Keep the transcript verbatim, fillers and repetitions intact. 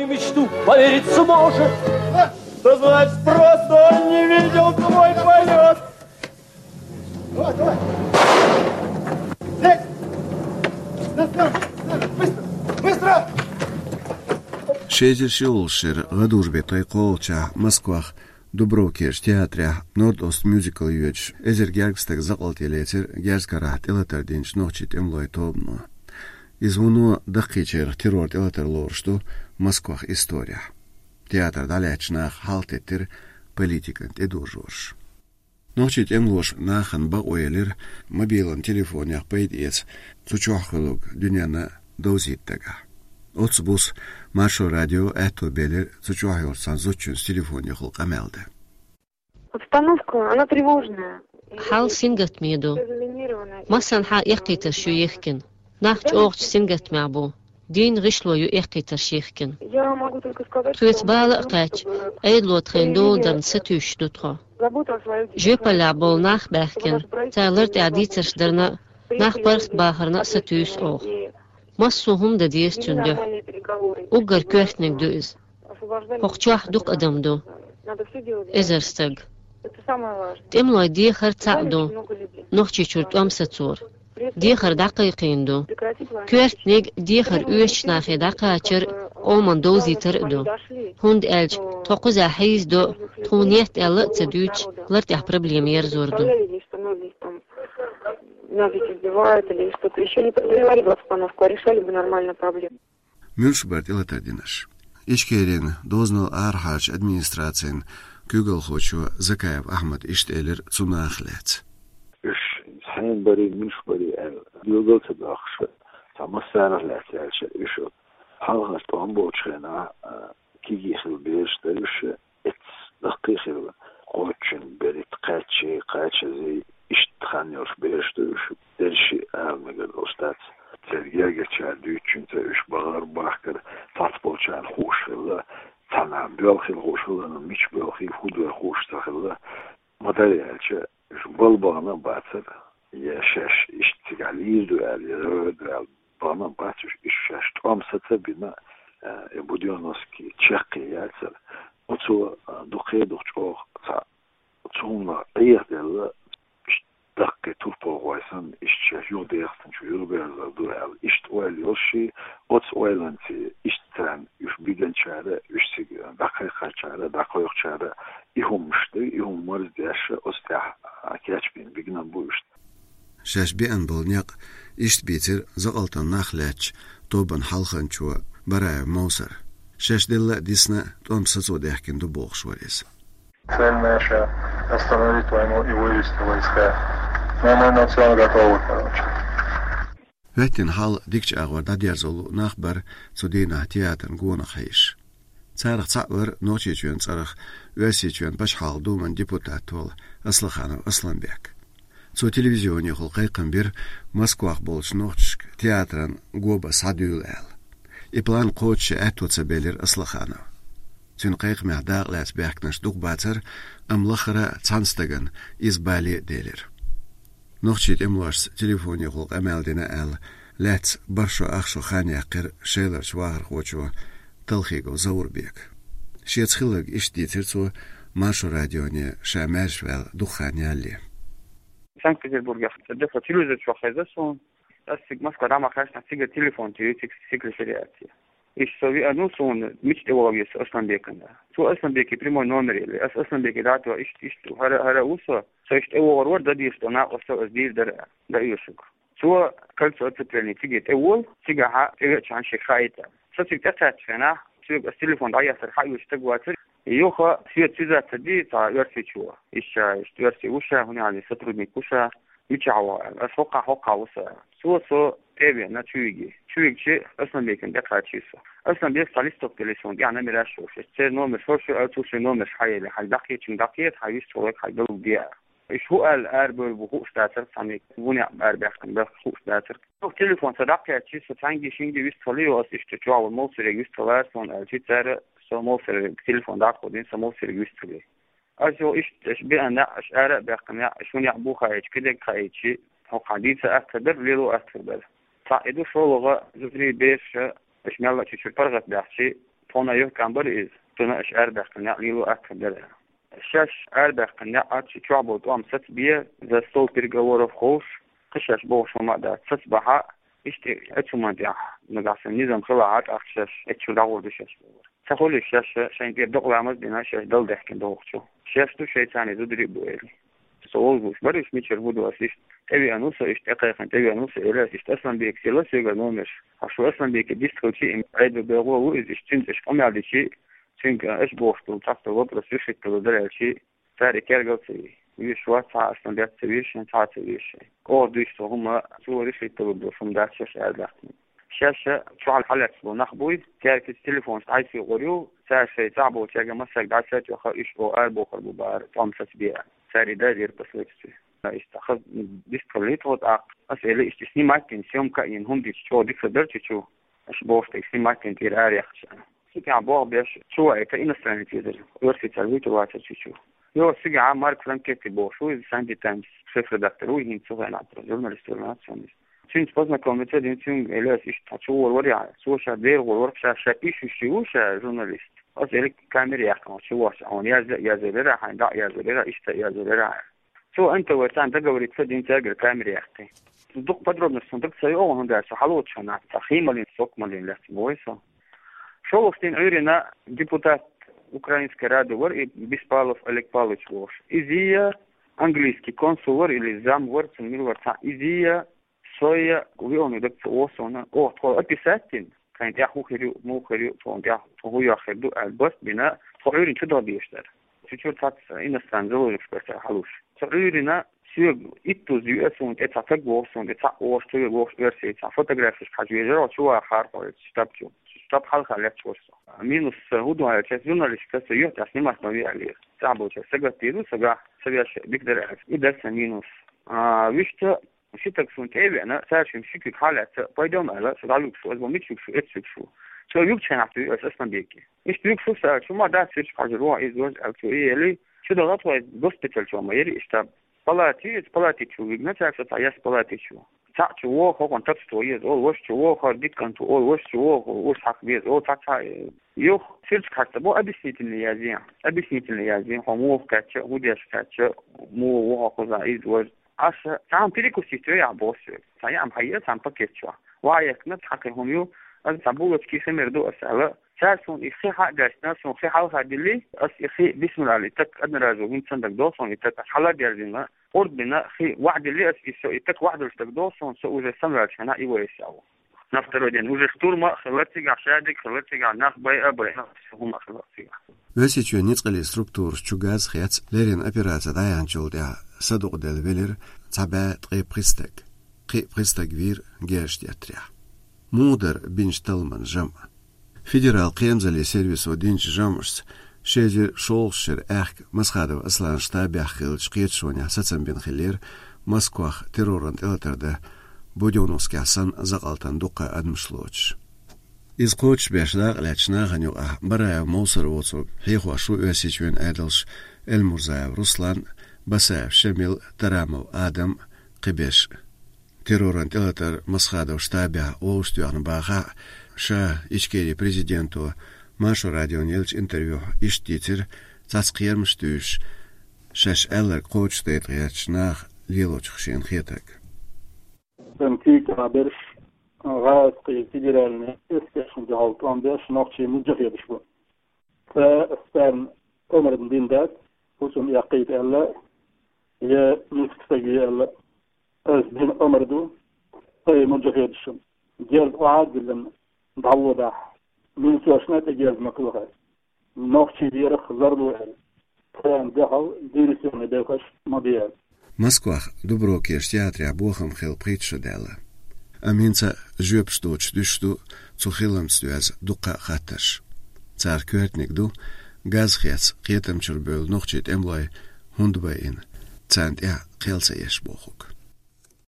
твою мечту поверить сможет. То значит, просто он не видел твой полет. Давай, давай. Здесь. Быстро, быстро. Шезер шиолшер гадурбе той колча Москвах Дубровкеш театря Норд-Ост мюзикл юэч эзер гергстек зақалтелетер герскара телатардинч нохчит эмлой тобно. Извуну дақичер террор телатер лоршту Москвах история. Театр далечнах халтеттер политикант эдуржорш. Нохчит эмлош нахан баойлер мобилан телефонях пейдец цучохлуг дюняна дозиттага. Отсбус Маршо радио это белер цучохyorsan зучун с телефоне хол камелде. Обстановка, она тревожная. حال سنجت ميدو مثلا حق يقيتر شو يحكن نحج أوغج سنجت معبو دين غشلو يو يقيتر شيخكن تويت بالقاج أيدلو تخين دول درن ستوش دوتخو جوبا لعبول ناخ باخكن تالرد عديترش درنا ناخ برخت باخرنا ستوش أوغ مصوهم دا ديس تندو أقر كوحتنك دوز هوخشوح دوك أدمدو إزرستغ تملوي دي خر تعدو نوخشي شرط أمسة صور دي خر دقيقين دو كوحتنك دي خر اوش ناخي دقاچر أومن دوزي تردو هند ألج توقزا حيز دو تونيت ألا تدوش لرتح проблем يرزوردو Нас ведь избивают или что-то еще не подогревали бы обстановку, а решали бы нормально проблему. Мюншберт илатардинаш. Ичкерин дознал архач администрациян Google хочу Закаев Ахмад Иштелер цунахлец. Иш схин бари Мюншбери эл Google цадахш самасарахлец элш иш халгас томбочхена киги хилбеш дэрш эц дакихил qo'ychin berib qaychi qaychi ishtxanyor berishdish dershi almaga dostat sergiyaga chadi uchun uch bag'ar baxkir futbolchilar xo'shilla tamam belxil xo'shilla mich belxil futbol xo'shtaxilla materialchi balbana batır yaşaş iştigali dual dual bana batır işaş tamsata bina budionoski çeqiyatır otu duqeduq Sonra eğer dakika turpo koysan işte yol değersin şu yol beyazlar dural işte oil yoshi ot oilanti işten üç bilen çare üç sigan dakika çare dakika yok çare ihumuştu ihumlar derse ostah keçbin bignan bu işte şaş bir an bolnyak iş bitir zaqaltan naxlaç toban halxan çu baraya mosar şaş dilla disna tomsatso dehkin du boxwaris Цель наша остановить войну и вывести войска. Но мы на все готовы, короче. Веттин хал дикч агвар дадьярзолу нахбар цудина театрн гуна хайш. Царах цавар ночи чуен царах веси чуен баш хал думан депутат вол Аслаханов Асланбек. Цу телевизионе хол кайкын бир Москвах болч ночк театрн гоба садюл эл. И план коучи этуца белер Аслаханов. Тюн кайк мядaq лас бэкнаш дук батер амлахара цанстаган из бали делер. Нохчит эмлаш телефоне хол амалдина ал лац баршо ахшо ханякыр шейлер швагар хочо талхиго заурбек. Шецхилэг иштитер цу Маршо радионе шамашвал духаняли. Санкт-Петербурге дефо телевизор чохайзасон астик Москва дама хашна сига телефон тюитик секретариате. И что ви одну сон мечте вовес Асланбеканда. Су Асланбеки прямой номер или Асланбеки датва ишт ишт хара хара усо со ишт эвор вор да дишто на осо аздир дара да юшук. Су кальцо отцепление тигет эвол тига ха эгэ чан шихайта. Со тиг тацачена тиг телефон да ясар хаюш тагватер Йоха свет связаться цади та версия чего. Ища ишт версия уша хуняли сотрудник уша мичава асока хока уса. Су-су эве на чуиги. Чуигчи Асланбекин декачиса. Асланбек сталисток телефон я номер шош. Це номер шош алтуш номер حيل حي دقيقة دقيقة حيش شوك حيدل ديا. شو قال أربل بخوش داتر سامي ونيا أربعة بخوش داتر. تلفون صدقة تشيس تانجي شينجي يستولي واس اشتجاع والموصل يستولي سون الجيتار سموصل تلفون داخل دين سموصل يستولي. أجو إيش إيش بأن إيش أربع بقمة شون يعبو خايج كده خايجي هو حديث أكتر ليلو أكتر. تعيدو شو لغة زفري بيش إيش مالا تشوف فرقة بحشي فونا يهكم بريز تنا إيش أربع قناع ليلو أكبر شاش أربع قناع أتش شعبوا توام ست بيه ذا ستول بيرجور في خوش قشاش بوش وما دا ست بحق إشتي أتشو ما ديا نقاسم نظام خلاعات أخشاش أتشو دعور بشاش تقول الشاش شين كير دقل عمز بنا شاش دل ضحك دوخشو شاش تو شيء ثاني ذو دريب بويلي سوال بوش بريش ميتشر بودو أسيش تبي أنوسا إشت أقيقا تبي أنوسا إلاس إشت أصلا بيك سيلا سيغا نومش عشو أصلا بيك ديستكو شيء عيد بيغوا وإز إشتنز إش قمي على شيء شينك إش بوشتو تحت الوبرس يشتو درع شيء تاري كيرغل سي يشوات ساعة أصلا بيات سويش ساعة سويش أو دوشتو هما سوى يشتو بوشم دات شاش أردلحتني شاشة شو على الحلقة سبو نخبوي تارك التليفون عايز في غريو ساعة شيء تعبو تاجا مسك دعسات يخا إيش بو أربو خربو بار طامسة بيع ساري دادير بسويتسي استخذ ديسترليت وضع أسئلة استثني ماكين سيوم كأين هم دي شو ديك فدرتي شو أش بوفت استثني ماكين تير آريخ شان سيكي عبوه بيش شو أي كأين السنة تيزر ورسي تلويت واتر شو يو سيكي عام مارك فرانكيتي بو شو إذا ساندي تايمز شفر دكتور ويهين سوغين عطر جورناليست ورناتشونيس تين سبوزنا كوميتر دين تين إلاس إشتا شو وروري سو شا دير ورور شا شا إيشو شو شا جورناليست أسئلة كاميرا يحكم شو واش عون يازل يازل راح دا يازل راح إشتا يازل راح شو أنت وتان تجاوري تفدين تاجر كاميرا يا أختي صدق بدرب نصدق سيئو هندا سحلوت شنا تخيم مالين سوق مالين لست بويسا شو وقتين عيرنا ديبوتات أوكرانيسكي رادو ور بيسبالوف أليك بالوش وش إزيا أنجليسكي كونسول إلى زام ور تنميل ور تا إزيا سويا ويونو دكت وصونا أو تقول أتساتين كان يأخو خيرو مو خيرو فون يأخو فهو يأخذ البوست بنا فعيرين كده بيشتر شو تات إن استنزلوا يفكر حلوش تعيرنا سير إتو زيو أسون إتفق وصون إتفق وصون وصون ورسي إتفق فوتوغرافيش حاجة جرا شو آخر قريت شتابتو شتاب حلقة لا تورسو مينوس هودو على تسجيلنا لشكل سيو تسليم أسماء عليه تعبوا تسجل تيرو سجع سجع بيقدر أعرف إذا سمينوس آه ويشت وشتك سون تابع أنا سارش مشيك حالة بايدوم على سدالوك شو أزبو ميتشوك شو إتشوك شو شو يوكشن عطيه أساسا بيكي إيش بيوك شو سار شو ما ده سيرش حاجة روح إزواج أو شو إيه اللي شو ده غطوة بوستيتل شو ما يري إشتاب بلاتي بلاتي شو يجنا تعرف تعيش بلاتي شو تعرف شو هو هو كونتاكت تويز أول وش شو هو هو ديك كنت أول وش شو هو وش حق بيز أول تعرف يوخ سيرش حتى بو أبي سنيت النيازين أبي سنيت النيازين هم مو كاتش هو ديش كاتش مو هو خذ إزواج عش تعم تريكو سيتوي عبوس تعم حياة تعم باكيت شو وعيك نضحك هم يو أنا تعبوا كيف مردو أسأله ساسون إخي حق جالسنا سون إخي حاول هادلي أس إخي بسم الله تك أدنى رازوين صندق دوسون تك حلا جالسنا أرد بنا إخي واحد اللي أس إسو تك واحد اللي تك دوسون سو إذا سمر عشان إيوه يساو نفترض إن وجه اختور ما خلتي على شادك خلتي على ناخ باي أبري هم خلتي وسيتشو نيتقلي ستركتور شوغاز خيات ليرين أبيرات دايان جولدها صدق دل فيلر تبع قي بريستك قي بريستك فير جيش دياتريا مودر بينش تلمن جمع فيدرال قيمزلي سيرفيس ودينش جامرس شيجر شولشر اخ مسخادو اصلا شتابع خيل شقيت شونيا ساتسن بين خلير مسكوخ تيرورنت الترده بوديونوسكي حسن زقالتن دوقا ادمشلوچ از قوچ بيشلاق لاتشنا غنيو اه برايا موسر وصو هيخوا شو يسيچوين ادلش المرزايا رسلان بساف شميل ترامو آدم قبيش تيرورنت التر مسخادو شتابع ووشتيوان باغا شا إشكيري بريزيدنتو ماشو راديو نيلش انترفيو إشتيتر تاسقير مشتوش شاش ألر قوش تيتغياتش ناخ ليلوش خشين خيتك تنتيك عبرش غاز قيل تديرالنا استيشن جهالت وانبيش نوخشي مجفية بشبو فاستان عمر بن دين دات وسم يقيت ألا يا ميسكتاقي ألا أسدين عمر دو طي مجفية بشبو جيرد وعاد لنا ضعوضة من سوشنات أجاز مكلوها نوخشي ديرخ زردو أهل كان دخل ديرسيون ديوكش مبيال مسكوخ دبروكيش تياتري عبوخم خيل بريتشو دالا أمينتا جوبشتوش دوشتو تخيلم ستواز دوقا خاتش تار كورتنيك دو غاز خيات قيتم چربول نوخشيت املاي هندباين تاند إع قيلسا يش بوخوك